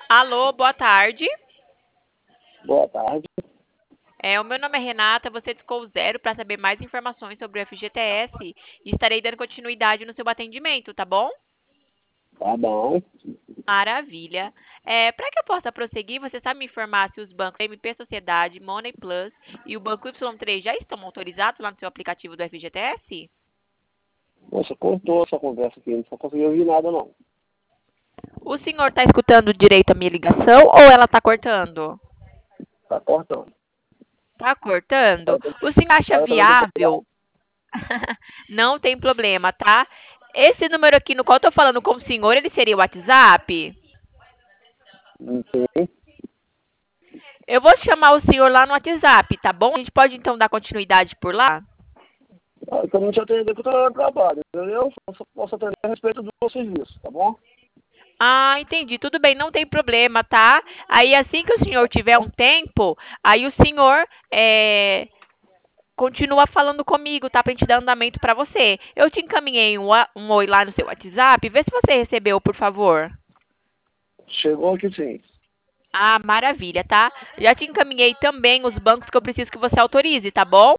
Alô, boa tarde. Boa tarde. O meu nome é Renata, você discou o zero para saber mais informações sobre o FGTS e estarei dando continuidade no seu atendimento, tá bom? Tá bom. Maravilha. Para que eu possa prosseguir, você sabe me informar se os bancos MP Sociedade, Money Plus e o Banco Y3 já estão autorizados lá no seu aplicativo do FGTS? Nossa, cortou essa conversa aqui, não só consegui ouvir nada, não. O senhor está escutando direito a minha ligação ou ela está cortando? Tá cortando. Tá cortando? Ela tá O senhor acha ela tá dando problema. viável? Não tem problema, tá? Esse número aqui no qual eu tô falando com o senhor, ele seria o WhatsApp? Não sei. Eu vou chamar o senhor lá no WhatsApp, tá bom? A gente pode então dar continuidade por lá? Eu não te atender porque eu tô no trabalho, entendeu? Eu só posso atender a respeito do meu serviço, tá bom? Ah, entendi. Tudo bem, não tem problema, tá? Aí assim que o senhor tiver um tempo, aí o senhor continua falando comigo, tá? Pra gente dar andamento pra você. Eu te encaminhei um oi lá no seu WhatsApp. Vê se você recebeu, por favor. Chegou aqui sim. Ah, maravilha, tá? Já te encaminhei também os bancos que eu preciso que você autorize, tá bom?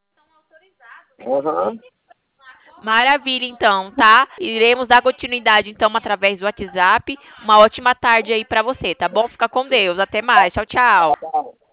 Aham. Maravilha, então, tá? Iremos dar continuidade, então, através do WhatsApp. Uma ótima tarde aí pra você, tá bom? Fica com Deus. Até mais. Tchau, tchau. Tá.